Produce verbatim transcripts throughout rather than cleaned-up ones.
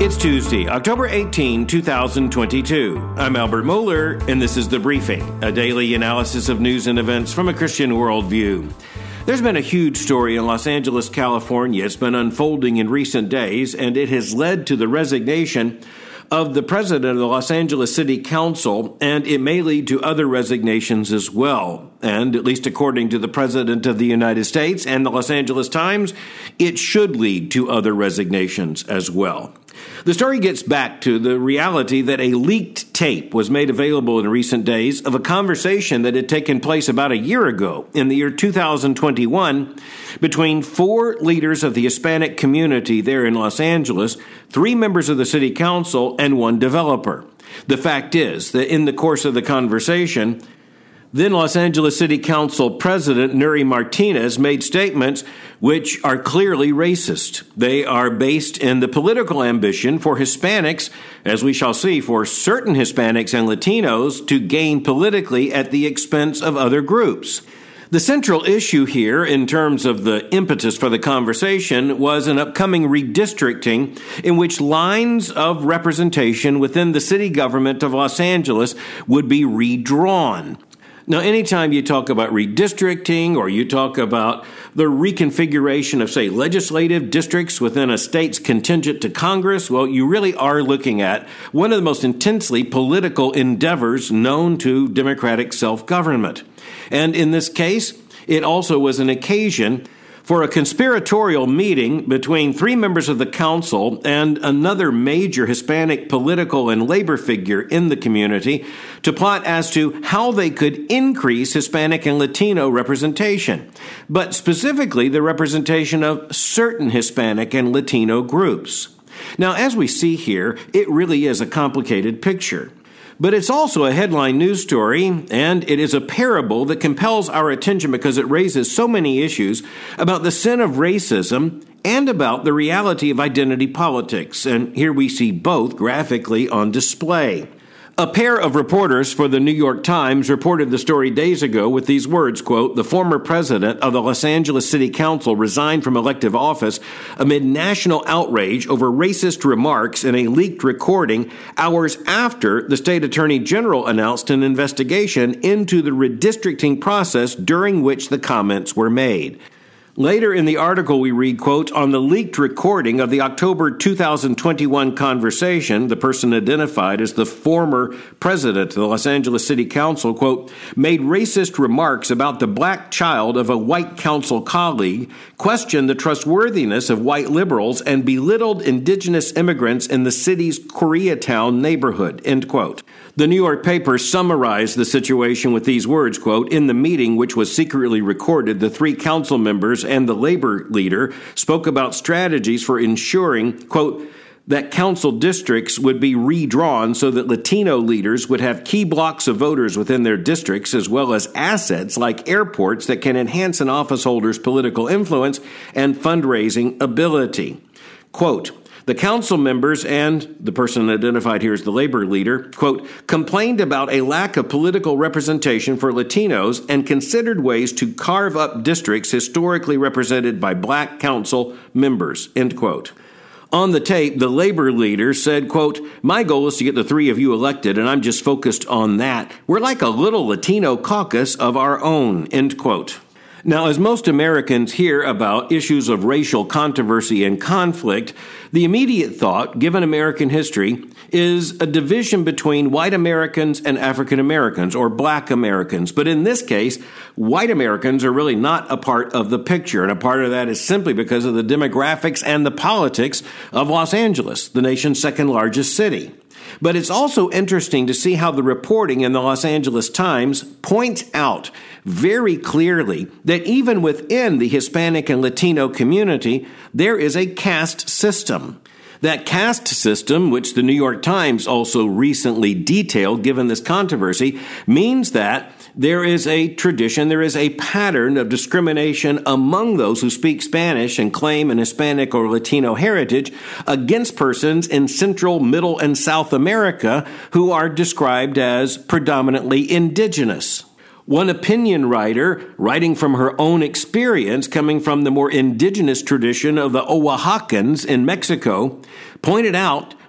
It's Tuesday, October eighteenth, twenty twenty-two. I'm Albert Mohler, and this is The Briefing, a daily analysis of news and events from a Christian worldview. There's been a huge story in Los Angeles, California. It's been unfolding in recent days, and it has led to the resignation of the president of the Los Angeles City Council, and it may lead to other resignations as well. And at least according to the President of the United States and the Los Angeles Times, it should lead to other resignations as well. The story gets back to the reality that a leaked tape was made available in recent days of a conversation that had taken place about a year ago in the year two thousand twenty-one between four leaders of the Hispanic community there in Los Angeles, three members of the city council, and one developer. The fact is that in the course of the conversation, then Los Angeles City Council President Nury Martinez made statements which are clearly racist. They are based in the political ambition for Hispanics, as we shall see, for certain Hispanics and Latinos to gain politically at the expense of other groups. The central issue here, in terms of the impetus for the conversation, was an upcoming redistricting in which lines of representation within the city government of Los Angeles would be redrawn. Now, anytime you talk about redistricting or you talk about the reconfiguration of, say, legislative districts within a state's contingent to Congress, well, you really are looking at one of the most intensely political endeavors known to democratic self-government. And in this case, it also was an occasion for a conspiratorial meeting between three members of the council and another major Hispanic political and labor figure in the community to plot as to how they could increase Hispanic and Latino representation, but specifically the representation of certain Hispanic and Latino groups. Now, as we see here, it really is a complicated picture. But it's also a headline news story, and it is a parable that compels our attention because it raises so many issues about the sin of racism and about the reality of identity politics. And here we see both graphically on display. A pair of reporters for the New York Times reported the story days ago with these words, quote, "The former president of the Los Angeles City Council resigned from elective office amid national outrage over racist remarks in a leaked recording hours after the state attorney general announced an investigation into the redistricting process during which the comments were made." Later in the article we read, quote, "On the leaked recording of the October two thousand twenty-one conversation, the person identified as the former president of the Los Angeles City Council, quote, made racist remarks about the black child of a white council colleague, questioned the trustworthiness of white liberals, and belittled indigenous immigrants in the city's Koreatown neighborhood," end quote. The New York paper summarized the situation with these words, quote, "In the meeting, which was secretly recorded, the three council members and the labor leader spoke about strategies for ensuring, quote, that council districts would be redrawn so that Latino leaders would have key blocks of voters within their districts, as well as assets like airports that can enhance an office holder's political influence and fundraising ability." Quote, "The council members and the person identified here as the labor leader, quote, complained about a lack of political representation for Latinos and considered ways to carve up districts historically represented by black council members," end quote. On the tape, the labor leader said, quote, "My goal is to get the three of you elected, and I'm just focused on that. We're like a little Latino caucus of our own," end quote. Now, as most Americans hear about issues of racial controversy and conflict, the immediate thought, given American history, is a division between white Americans and African Americans, or black Americans. But in this case, white Americans are really not a part of the picture, and a part of that is simply because of the demographics and the politics of Los Angeles, the nation's second largest city. But it's also interesting to see how the reporting in the Los Angeles Times points out very clearly that even within the Hispanic and Latino community, there is a caste system. That caste system, which the New York Times also recently detailed given this controversy, means that there is a tradition, there is a pattern of discrimination among those who speak Spanish and claim an Hispanic or Latino heritage against persons in Central, Middle, and South America who are described as predominantly indigenous. One opinion writer, writing from her own experience coming from the more indigenous tradition of the Oaxacans in Mexico, pointed out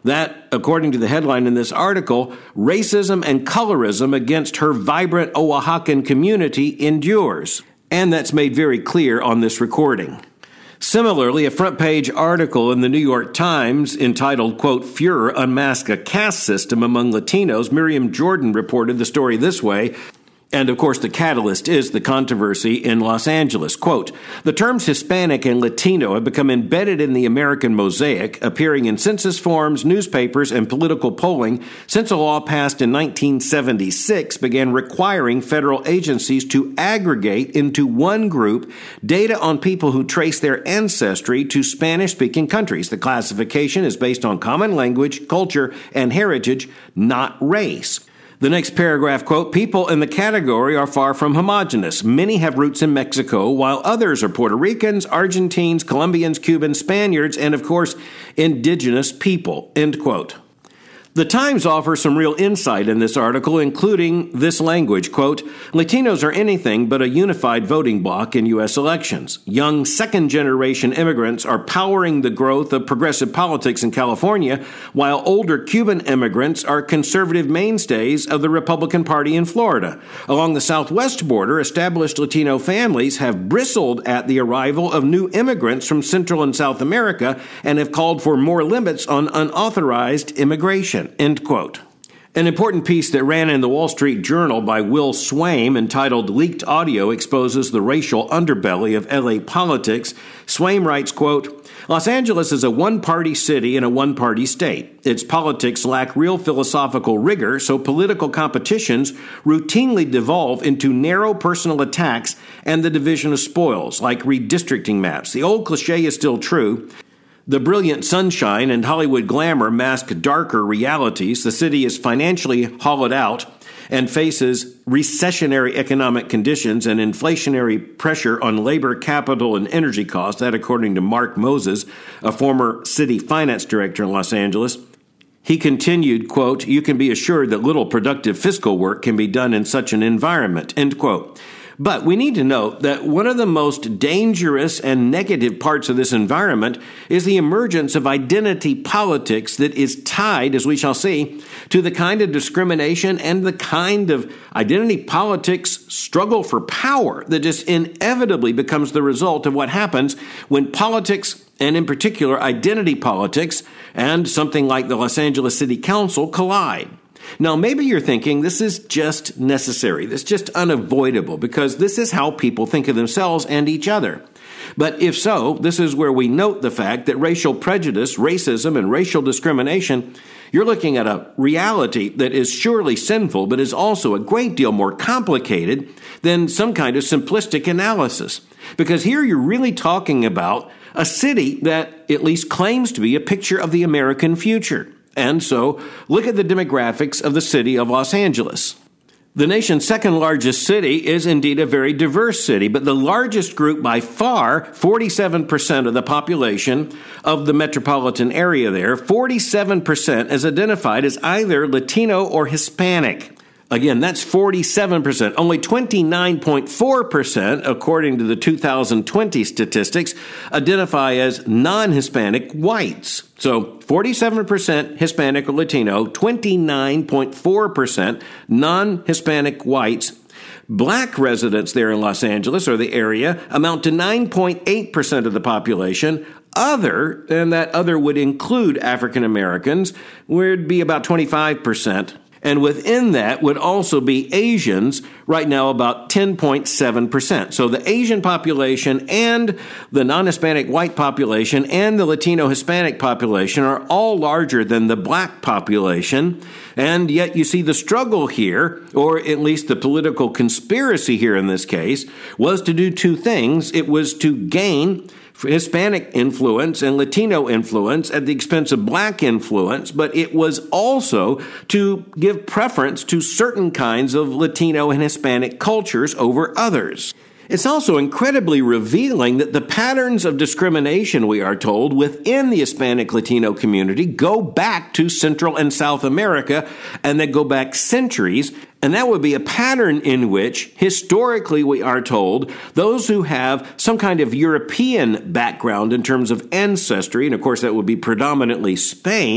that, according to the headline in this article, racism and colorism against her vibrant Oaxacan community endures. And that's made very clear on this recording. Similarly, a front-page article in the New York Times entitled, quote, Fuhrer Unmasked a Caste System Among Latinos, Miriam Jordan reported the story this way. And, of course, the catalyst is the controversy in Los Angeles. Quote, the terms Hispanic and Latino have become embedded in the American mosaic, appearing in census forms, newspapers, and political polling since a law passed in nineteen seventy-six began requiring federal agencies to aggregate into one group data on people who trace their ancestry to Spanish-speaking countries. The classification is based on common language, culture, and heritage, not race. The next paragraph, quote, people in the category are far from homogenous. Many have roots in Mexico, while others are Puerto Ricans, Argentines, Colombians, Cubans, Spaniards, and, of course, indigenous people, end quote. The Times offers some real insight in this article, including this language, quote, Latinos are anything but a unified voting bloc in U S elections. Young second-generation immigrants are powering the growth of progressive politics in California, while older Cuban immigrants are conservative mainstays of the Republican Party in Florida. Along the southwest border, established Latino families have bristled at the arrival of new immigrants from Central and South America and have called for more limits on unauthorized immigration. End quote. An important piece that ran in the Wall Street Journal by Will Swaim entitled Leaked Audio Exposes the Racial Underbelly of L A Politics. Swaim writes, quote, Los Angeles is a one-party city and a one-party state. Its politics lack real philosophical rigor, so political competitions routinely devolve into narrow personal attacks and the division of spoils, like redistricting maps. The old cliche is still true. The brilliant sunshine and Hollywood glamour mask darker realities. The city is financially hollowed out and faces recessionary economic conditions and inflationary pressure on labor, capital, and energy costs. That, according to Mark Moses, a former city finance director in Los Angeles. He continued, quote, you can be assured that little productive fiscal work can be done in such an environment, end quote. But we need to note that one of the most dangerous and negative parts of this environment is the emergence of identity politics that is tied, as we shall see, to the kind of discrimination and the kind of identity politics struggle for power that just inevitably becomes the result of what happens when politics, and in particular identity politics, and something like the Los Angeles City Council collide. Now, maybe you're thinking this is just necessary, this is just unavoidable, because this is how people think of themselves and each other. But if so, this is where we note the fact that racial prejudice, racism, and racial discrimination, you're looking at a reality that is surely sinful, but is also a great deal more complicated than some kind of simplistic analysis. Because here you're really talking about a city that at least claims to be a picture of the American future. And so, look at the demographics of the city of Los Angeles. The nation's second largest city is indeed a very diverse city, but the largest group by far, forty-seven percent of the population of the metropolitan area there, forty-seven percent is identified as either Latino or Hispanic. Again, that's forty-seven percent. Only twenty-nine point four percent, according to the two thousand twenty statistics, identify as non-Hispanic whites. So forty-seven percent Hispanic or Latino, twenty-nine point four percent non-Hispanic whites. Black residents there in Los Angeles or the area amount to nine point eight percent of the population. Other, and that other would include African Americans, would be about twenty-five percent. And within that would also be Asians, right now about ten point seven percent. So the Asian population and the non-Hispanic white population and the Latino Hispanic population are all larger than the black population. And yet you see the struggle here, or at least the political conspiracy here in this case, was to do two things. It was to gain Hispanic influence and Latino influence at the expense of black influence, but it was also to give preference to certain kinds of Latino and Hispanic cultures over others. It's also incredibly revealing that the patterns of discrimination, we are told, within the Hispanic Latino community go back to Central and South America, and they go back centuries. And that would be a pattern in which, historically, we are told, those who have some kind of European background in terms of ancestry, and of course that would be predominantly Spain,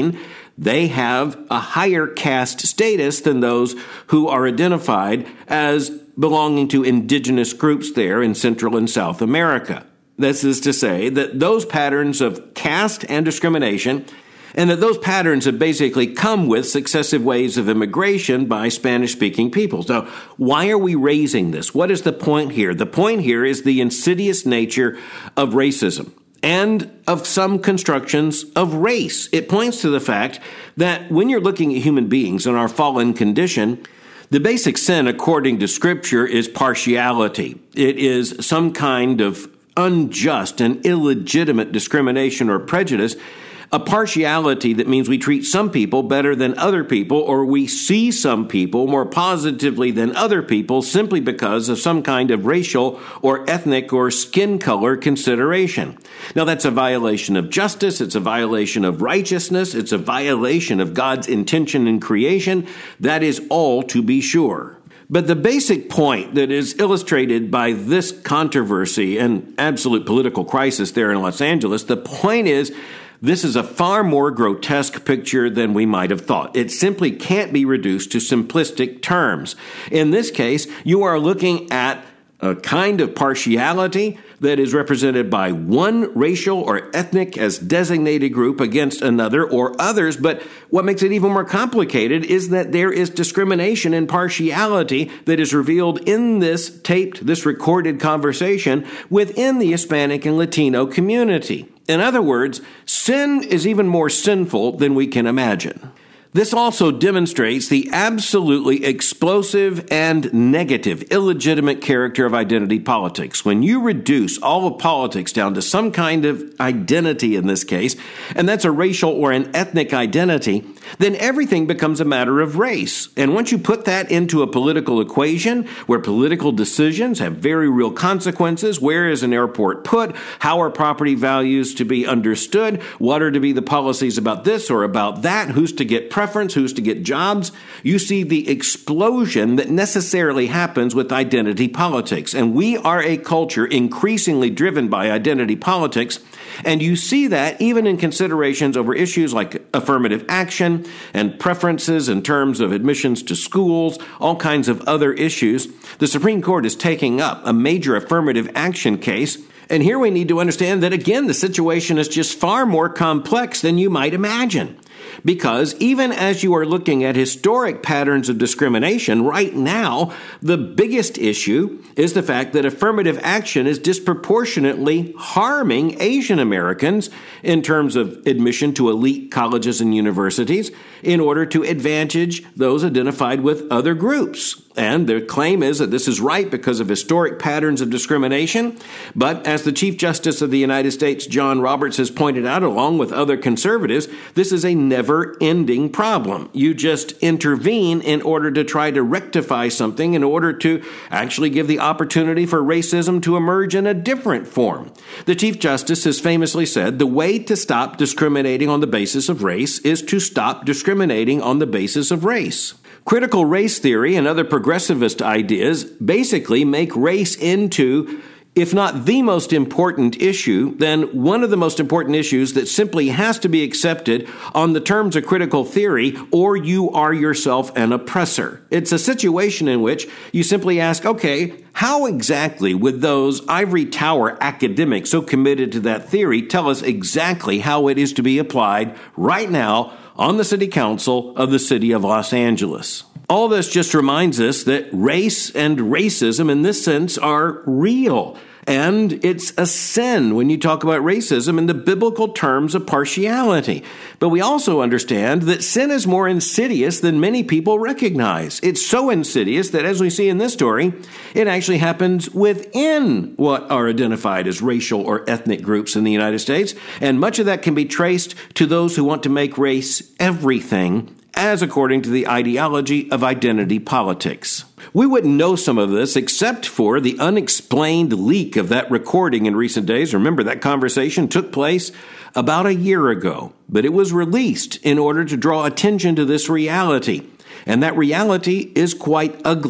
they have a higher caste status than those who are identified as belonging to indigenous groups there in Central and South America. This is to say that those patterns of caste and discrimination, and that those patterns have basically come with successive waves of immigration by Spanish-speaking peoples. Now, why are we raising this? What is the point here? The point here is the insidious nature of racism and of some constructions of race. It points to the fact that when you're looking at human beings and our fallen condition, the basic sin, according to Scripture, is partiality. It is some kind of unjust and illegitimate discrimination or prejudice, a partiality that means we treat some people better than other people, or we see some people more positively than other people simply because of some kind of racial or ethnic or skin color consideration. Now, that's a violation of justice. It's a violation of righteousness. It's a violation of God's intention in creation. That is all, to be sure. But the basic point that is illustrated by this controversy and absolute political crisis there in Los Angeles, the point is, this is a far more grotesque picture than we might have thought. It simply can't be reduced to simplistic terms. In this case, you are looking at a kind of partiality that is represented by one racial or ethnic as designated group against another or others. But what makes it even more complicated is that there is discrimination and partiality that is revealed in this taped, this recorded conversation within the Hispanic and Latino community. In other words, sin is even more sinful than we can imagine. This also demonstrates the absolutely explosive and negative, illegitimate character of identity politics. When you reduce all of politics down to some kind of identity in this case, and that's a racial or an ethnic identity, then everything becomes a matter of race. And once you put that into a political equation where political decisions have very real consequences, where is an airport put? How are property values to be understood? What are to be the policies about this or about that? Who's to get preference? Who's to get jobs? You see the explosion that necessarily happens with identity politics. And we are a culture increasingly driven by identity politics. And you see that even in considerations over issues like affirmative action and preferences in terms of admissions to schools, all kinds of other issues. The Supreme Court is taking up a major affirmative action case. And here we need to understand that, again, the situation is just far more complex than you might imagine. Because even as you are looking at historic patterns of discrimination, right now, the biggest issue is the fact that affirmative action is disproportionately harming Asian Americans in terms of admission to elite colleges and universities in order to advantage those identified with other groups. And their claim is that this is right because of historic patterns of discrimination. But as the Chief Justice of the United States, John Roberts, has pointed out, along with other conservatives, this is a never-ending problem. You just intervene in order to try to rectify something, in order to actually give the opportunity for racism to emerge in a different form. The Chief Justice has famously said, the way to stop discriminating on the basis of race is to stop discriminating on the basis of race. Critical race theory and other progressivist ideas basically make race into, if not the most important issue, then one of the most important issues that simply has to be accepted on the terms of critical theory, or you are yourself an oppressor. It's a situation in which you simply ask, okay, how exactly would those ivory tower academics so committed to that theory tell us exactly how it is to be applied right now on the City Council of the City of Los Angeles? All this just reminds us that race and racism in this sense are real. And it's a sin when you talk about racism in the biblical terms of partiality. But we also understand that sin is more insidious than many people recognize. It's so insidious that, as we see in this story, it actually happens within what are identified as racial or ethnic groups in the United States. And much of that can be traced to those who want to make race everything, as according to the ideology of identity politics. We wouldn't know some of this except for the unexplained leak of that recording in recent days. Remember, that conversation took place about a year ago, but it was released in order to draw attention to this reality. And that reality is quite ugly.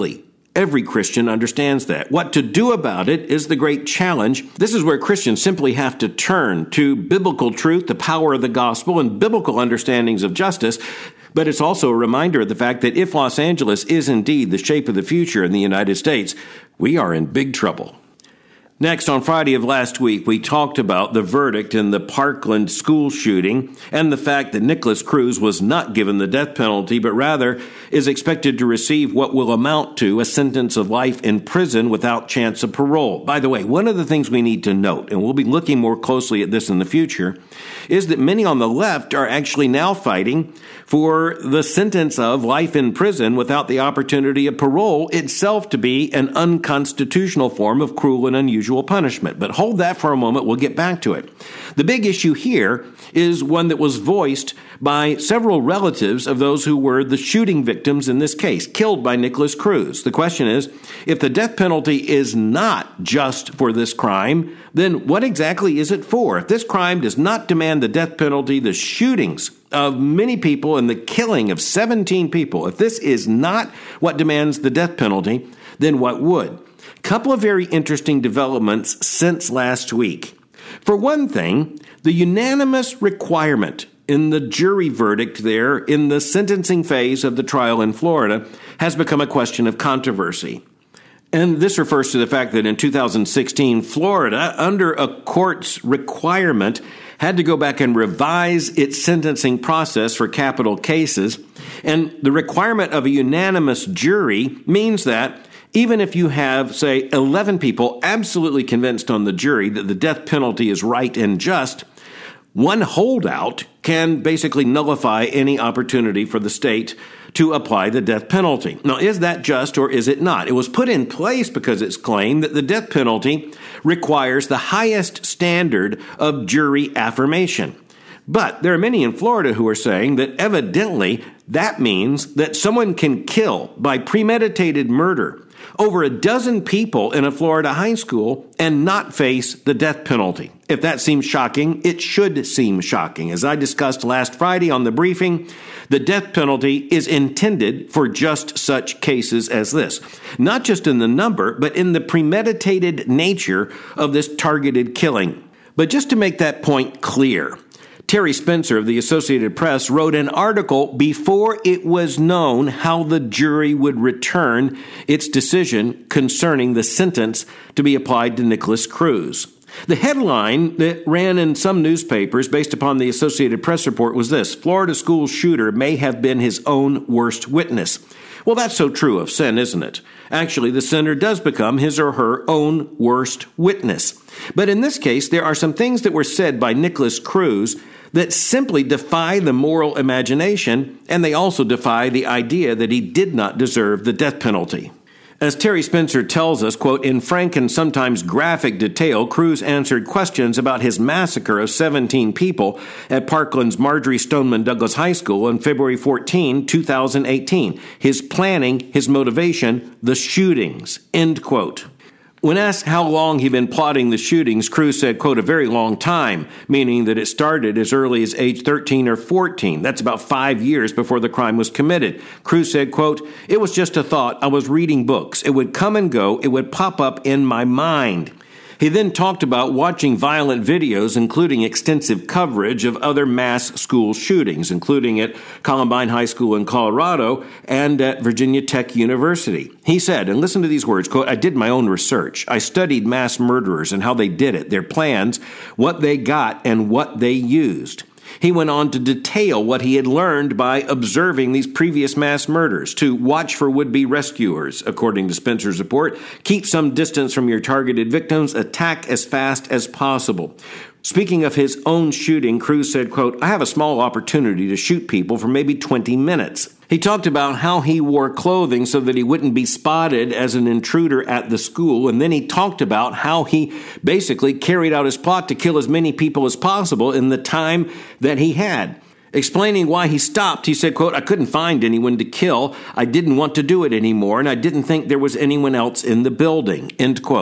Every Christian understands that. What to do about it is the great challenge. This is where Christians simply have to turn to biblical truth, the power of the gospel, and biblical understandings of justice. But it's also a reminder of the fact that if Los Angeles is indeed the shape of the future in the United States, we are in big trouble. Next, on Friday of last week, we talked about the verdict in the Parkland school shooting and the fact that Nikolas Cruz was not given the death penalty, but rather is expected to receive what will amount to a sentence of life in prison without chance of parole. By the way, one of the things we need to note, and we'll be looking more closely at this in the future, is that many on the left are actually now fighting for the sentence of life in prison without the opportunity of parole itself to be an unconstitutional form of cruel and unusual punishment. But hold that for a moment. We'll get back to it. The big issue here is one that was voiced by several relatives of those who were the shooting victims in this case, killed by Nikolas Cruz. The question is, if the death penalty is not just for this crime, then what exactly is it for? If this crime does not demand the death penalty, the shootings of many people and the killing of seventeen people, if this is not what demands the death penalty, then what would? Couple of very interesting developments since last week. For one thing, the unanimous requirement in the jury verdict there in the sentencing phase of the trial in Florida has become a question of controversy. And this refers to the fact that in two thousand sixteen, Florida, under a court's requirement, had to go back and revise its sentencing process for capital cases. And the requirement of a unanimous jury means that even if you have, say, eleven people absolutely convinced on the jury that the death penalty is right and just, one holdout can basically nullify any opportunity for the state to apply the death penalty. Now, is that just or is it not? It was put in place because it's claimed that the death penalty requires the highest standard of jury affirmation. But there are many in Florida who are saying that evidently that means that someone can kill by premeditated murder over a dozen people in a Florida high school and not face the death penalty. If that seems shocking, it should seem shocking. As I discussed last Friday on the briefing, the death penalty is intended for just such cases as this. Not just in the number, but in the premeditated nature of this targeted killing. But just to make that point clear, Terry Spencer of the Associated Press wrote an article before it was known how the jury would return its decision concerning the sentence to be applied to Nikolas Cruz. The headline that ran in some newspapers based upon the Associated Press report was this: Florida school shooter may have been his own worst witness. Well, that's so true of sin, isn't it? Actually, the sinner does become his or her own worst witness. But in this case, there are some things that were said by Nikolas Cruz that simply defy the moral imagination, and they also defy the idea that he did not deserve the death penalty. As Terry Spencer tells us, quote, in frank and sometimes graphic detail, Cruz answered questions about his massacre of seventeen people at Parkland's Marjory Stoneman Douglas High School on February fourteenth, twenty eighteen. His planning, his motivation, the shootings, end quote. When asked how long he'd been plotting the shootings, Cruz said, quote, a very long time, meaning that it started as early as age thirteen or fourteen. That's about five years before the crime was committed. Cruz said, quote, it was just a thought. I was reading books. It would come and go. It would pop up in my mind. He then talked about watching violent videos, including extensive coverage of other mass school shootings, including at Columbine High School in Colorado and at Virginia Tech University. He said, and listen to these words, quote, I did my own research. I studied mass murderers and how they did it, their plans, what they got, and what they used. He went on to detail what he had learned by observing these previous mass murders, to watch for would-be rescuers, according to Spencer's report, keep some distance from your targeted victims, attack as fast as possible. Speaking of his own shooting, Cruz said, quote, I have a small opportunity to shoot people for maybe twenty minutes. He talked about how he wore clothing so that he wouldn't be spotted as an intruder at the school, and then he talked about how he basically carried out his plot to kill as many people as possible in the time that he had. Explaining why he stopped, he said, quote, I couldn't find anyone to kill. I didn't want to do it anymore, and I didn't think there was anyone else in the building, end quote.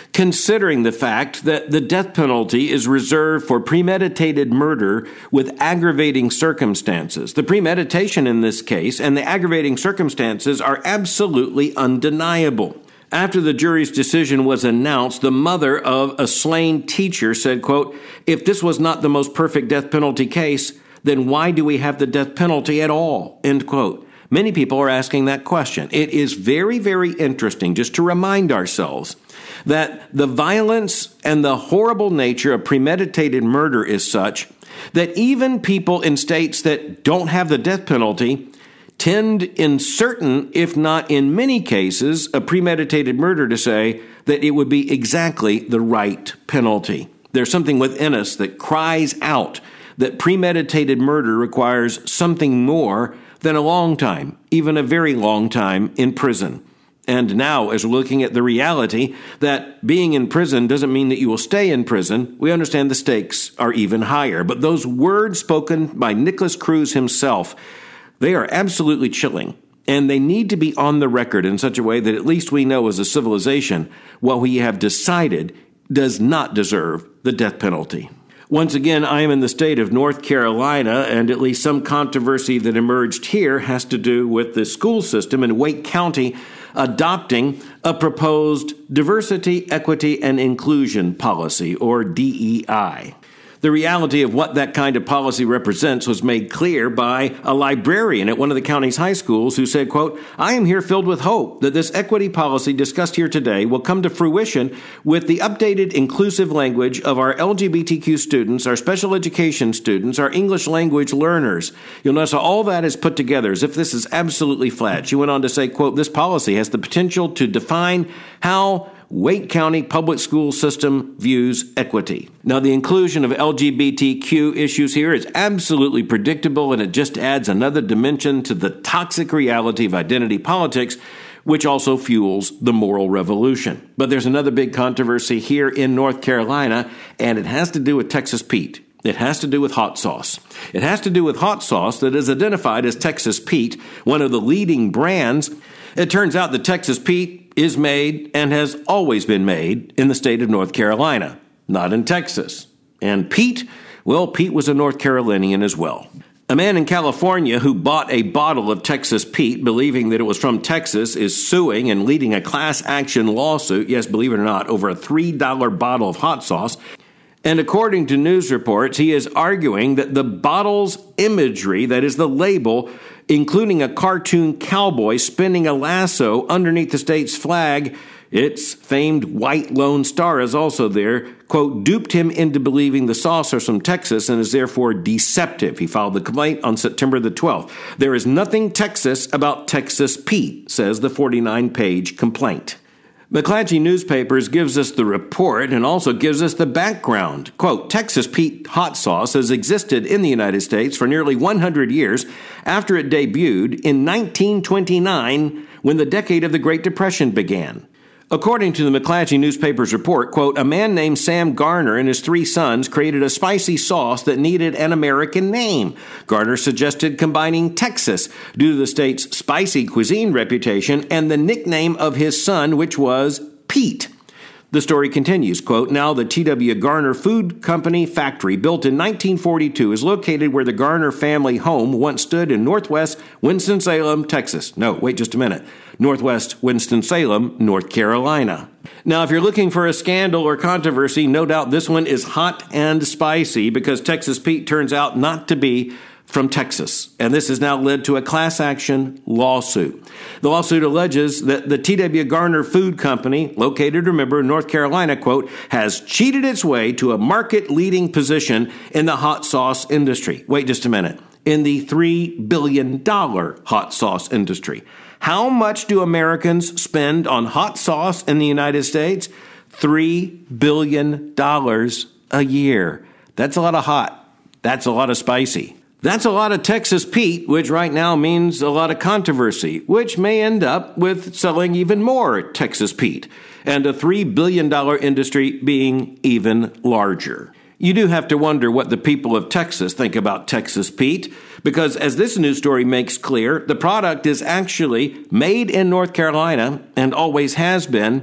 considering the fact that the death penalty is reserved for premeditated murder with aggravating circumstances. The premeditation in this case and the aggravating circumstances are absolutely undeniable. After the jury's decision was announced, the mother of a slain teacher said, quote, "If this was not the most perfect death penalty case, then why do we have the death penalty at all?" End quote. Many people are asking that question. It is very, very interesting just to remind ourselves that the violence and the horrible nature of premeditated murder is such that even people in states that don't have the death penalty tend in certain, if not in many cases, of premeditated murder to say that it would be exactly the right penalty. There's something within us that cries out that premeditated murder requires something more than a long time, even a very long time in prison. And now, as we're looking at the reality that being in prison doesn't mean that you will stay in prison, we understand the stakes are even higher. But those words spoken by Nikolas Cruz himself, they are absolutely chilling, and they need to be on the record in such a way that at least we know as a civilization what we have decided does not deserve the death penalty. Once again, I am in the state of North Carolina, and at least some controversy that emerged here has to do with the school system in Wake County adopting a proposed diversity, equity, and inclusion policy, or D E I. The reality of what that kind of policy represents was made clear by a librarian at one of the county's high schools who said, quote, "I am here filled with hope that this equity policy discussed here today will come to fruition with the updated inclusive language of our L G B T Q students, our special education students, our English language learners." You'll notice all that is put together as if this is absolutely flat. She went on to say, quote, "This policy has the potential to define how Wake County public school system views equity." Now, the inclusion of L G B T Q issues here is absolutely predictable, and it just adds another dimension to the toxic reality of identity politics, which also fuels the moral revolution. But there's another big controversy here in North Carolina, and it has to do with Texas Pete. It has to do with hot sauce. It has to do with hot sauce that is identified as Texas Pete, one of the leading brands. It turns out that Texas Pete is made and has always been made in the state of North Carolina, not in Texas. And Pete, well, Pete was a North Carolinian as well. A man in California who bought a bottle of Texas Pete, believing that it was from Texas, is suing and leading a class action lawsuit, yes, believe it or not, over a three dollar bottle of hot sauce. And according to news reports, he is arguing that the bottle's imagery, that is the label, including a cartoon cowboy spinning a lasso underneath the state's flag, its famed white Lone Star is also there, quote, duped him into believing the sauce is from Texas and is therefore deceptive. He filed the complaint on September the twelfth. There is nothing Texas about Texas Pete, says the forty-nine page complaint. McClatchy Newspapers gives us the report and also gives us the background. Quote, Texas Pete hot sauce has existed in the United States for nearly one hundred years after it debuted in nineteen twenty-nine when the decade of the Great Depression began. According to the McClatchy Newspaper's report, quote, a man named Sam Garner and his three sons created a spicy sauce that needed an American name. Garner suggested combining Texas due to the state's spicy cuisine reputation and the nickname of his son, which was Pete. The story continues, quote, now the T W Garner Food Company factory, built in nineteen forty-two, is located where the Garner family home once stood in northwest Winston-Salem, Texas. No, wait just a minute. Northwest Winston-Salem, North Carolina. Now, if you're looking for a scandal or controversy, no doubt this one is hot and spicy because Texas Pete turns out not to be from Texas, and this has now led to a class action lawsuit. The lawsuit alleges that the T W Garner Food Company, located, remember, in North Carolina, quote, has cheated its way to a market-leading position in the hot sauce industry. Wait just a minute. In the three billion dollars hot sauce industry. How much do Americans spend on hot sauce in the United States? three billion dollars a year. That's a lot of hot. That's a lot of spicy. That's a lot of Texas Pete, which right now means a lot of controversy, which may end up with selling even more Texas Pete, and a three billion dollars industry being even larger. You do have to wonder what the people of Texas think about Texas Pete, because as this news story makes clear, the product is actually made in North Carolina and always has been,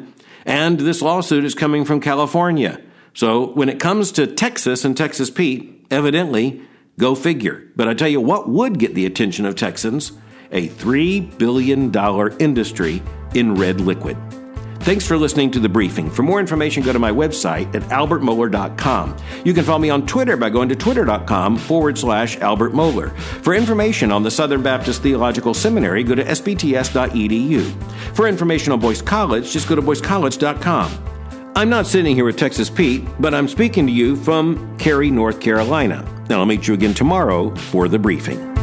And this lawsuit is coming from California. So when it comes to Texas and Texas Pete, evidently, go figure. But I tell you what would get the attention of Texans, a three billion dollars industry in red liquid. Thanks for listening to The Briefing. For more information, go to my website at albert mohler dot com. You can follow me on Twitter by going to twitter.com forward slash Albert Mohler. For information on the Southern Baptist Theological Seminary, go to s b t s dot e d u. For information on Boyce College, just go to boyce college dot com. I'm not sitting here with Texas Pete, but I'm speaking to you from Cary, North Carolina. Now I'll meet you again tomorrow for The Briefing.